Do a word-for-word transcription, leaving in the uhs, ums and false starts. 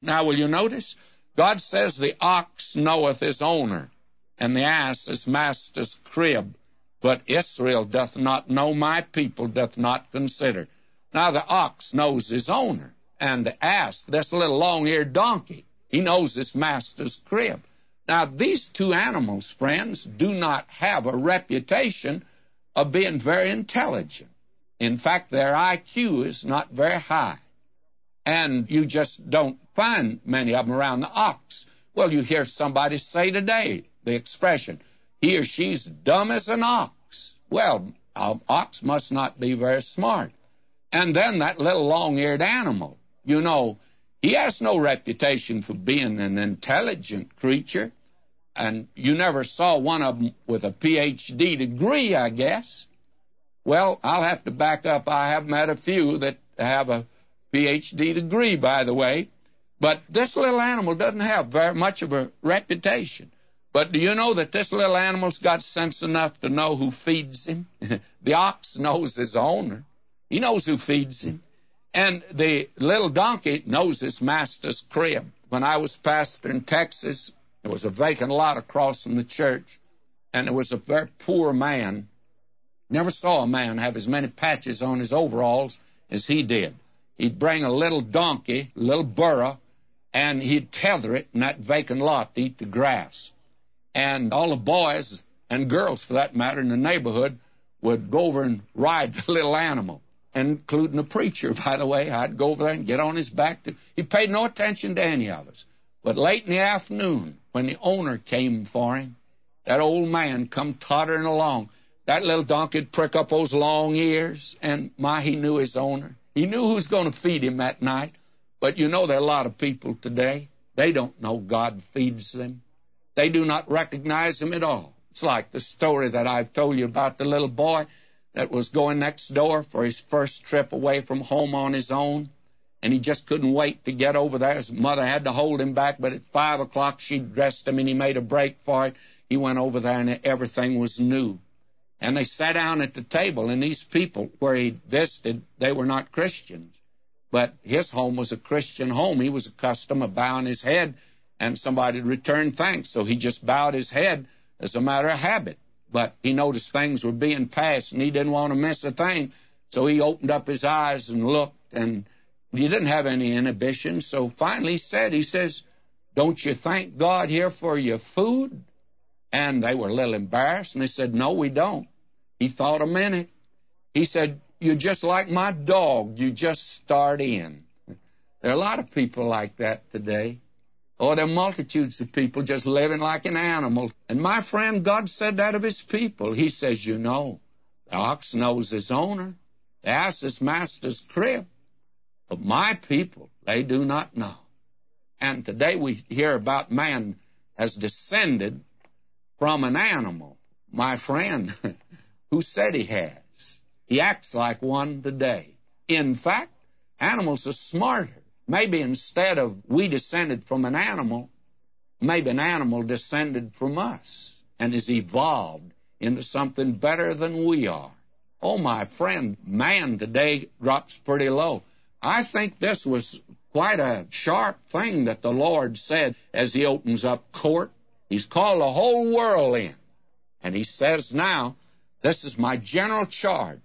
Now, will you notice? God says the ox knoweth his owner, and the ass his master's crib. But Israel doth not know, my people doth not consider. Now, the ox knows his owner, and the ass, this little long-eared donkey, he knows his master's crib. Now, these two animals, friends, do not have a reputation of being very intelligent. In fact, their I Q is not very high. And you just don't find many of them around the ox. Well, you hear somebody say today, the expression, he or she's dumb as an ox. Well, an ox must not be very smart. And then that little long-eared animal, you know, he has no reputation for being an intelligent creature. And you never saw one of them with a P H D degree, I guess. Well, I'll have to back up. I have met a few that have a P H D degree, by the way. But this little animal doesn't have very much of a reputation. But do you know that this little animal's got sense enough to know who feeds him? The ox knows his owner. He knows who feeds him. And the little donkey knows his master's crib. When I was pastor in Texas, there was a vacant lot across from the church, and there was a very poor man. Never saw a man have as many patches on his overalls as he did. He'd bring a little donkey, a little burro, and he'd tether it in that vacant lot to eat the grass. And all the boys and girls, for that matter, in the neighborhood would go over and ride the little animal, including the preacher, by the way. I'd go over there and get on his back. To, he paid no attention to any of us. But late in the afternoon, when the owner came for him, that old man come tottering along. That little donkey would prick up those long ears, and my, he knew his owner. He knew who was going to feed him that night. But you know, there are a lot of people today, they don't know God feeds them. They do not recognize him at all. It's like the story that I've told you about the little boy that was going next door for his first trip away from home on his own, and he just couldn't wait to get over there. His mother had to hold him back, but at five o'clock she dressed him, and he made a break for it. He went over there, and everything was new. And they sat down at the table, and these people where he visited, they were not Christians. But his home was a Christian home. He was accustomed to bowing his head, and somebody would return thanks. So he just bowed his head as a matter of habit. But he noticed things were being passed, and he didn't want to miss a thing. So he opened up his eyes and looked, and he didn't have any inhibition. So finally he said, he says, don't you thank God here for your food? And they were a little embarrassed, and they said, no, we don't. He thought a minute. He said, you're just like my dog. You just start in. There are a lot of people like that today. Oh, there are multitudes of people just living like an animal. And my friend, God said that of his people. He says, you know, the ox knows his owner. The ass his master's crib. But my people, they do not know. And today we hear about man has descended from an animal. My friend, who said he has? He acts like one today. In fact, animals are smarter. Maybe instead of we descended from an animal, maybe an animal descended from us and has evolved into something better than we are. Oh, my friend, man today drops pretty low. I think this was quite a sharp thing that the Lord said as he opens up court. He's called the whole world in. And he says now, this is my general charge.